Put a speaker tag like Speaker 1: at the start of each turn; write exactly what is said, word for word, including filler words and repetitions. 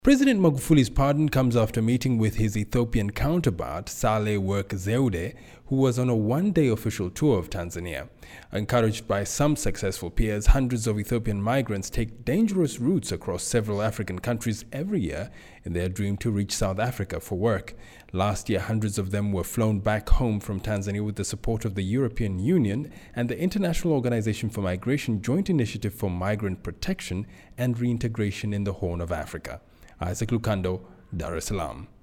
Speaker 1: President Magufuli's pardon comes after meeting with his Ethiopian counterpart, Saleh Work Zewde, who was on a one-day official tour of Tanzania. Encouraged by some successful peers, hundreds of Ethiopian migrants take dangerous routes across several African countries every year in their dream to reach South Africa for work. Last year, hundreds of them were flown back home from Tanzania with the support of the European Union and the International Organization for Migration Joint Initiative for Migrant Protection and Reintegration in the Horn of Africa. Isaac Lukando, Dar es Salaam.